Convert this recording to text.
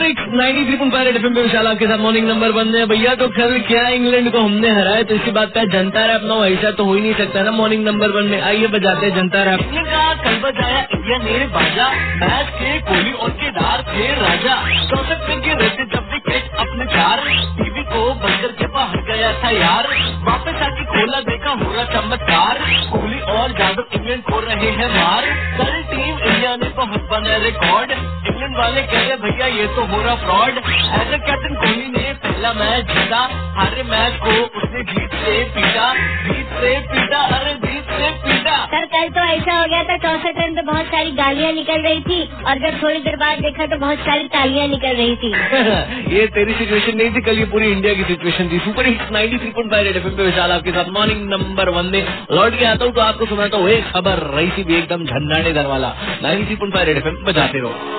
93.5 red FM पे विशाल आपके साथ मॉर्निंग नंबर 1 है। भैया तो कल क्या इंग्लैंड को हमने हराया, तो इसी बात का जनता रैप ना ऐसा तो हो ही नहीं सकता ना मॉर्निंग नंबर 1 में। आइए बजाते हैं जनता रैप। कल बजाया इंडिया ने बाजा, मैच के कोहली और केदार थे राजा। 64 रन के रहते जब विकेट अपने चार, टीवी को बंद करके बाहर गया था यार। वापस आके खोला देखा हो रहा चमत्कार, कोहली और जादव इंग्लैंड को रहे हैं मार। कल टीम इंडिया ने बहुत बना रिकॉर्ड, इंग्लैंड वाले कह रहे भैया ये तो हो रहा fraud. As a captain Kohli ने पहला मैच जीता, हारे मैच को उसने जीत से पीटा, अरे जीत से पीटा। सर कल तो ऐसा हो गया था, 64 रन पे बहुत सारी गालियाँ निकल रही थी और जब थोड़ी देर बाद देखा तो बहुत सारी तालियां निकल रही थी। ये तेरी सिचुएशन नहीं थी, कल ये पूरी इंडिया की सिचुएशन थी। सुपर हिट्स 93.5 रेड एफएम पे विशाल आपके साथ मॉर्निंग नंबर 1 में लौट के आता हूँ तो आपको सुनाता हूँ एक खबर रही थी भी एकदम झंझानेदार वाला। 93.5 रेड एफएम बजाते रहो।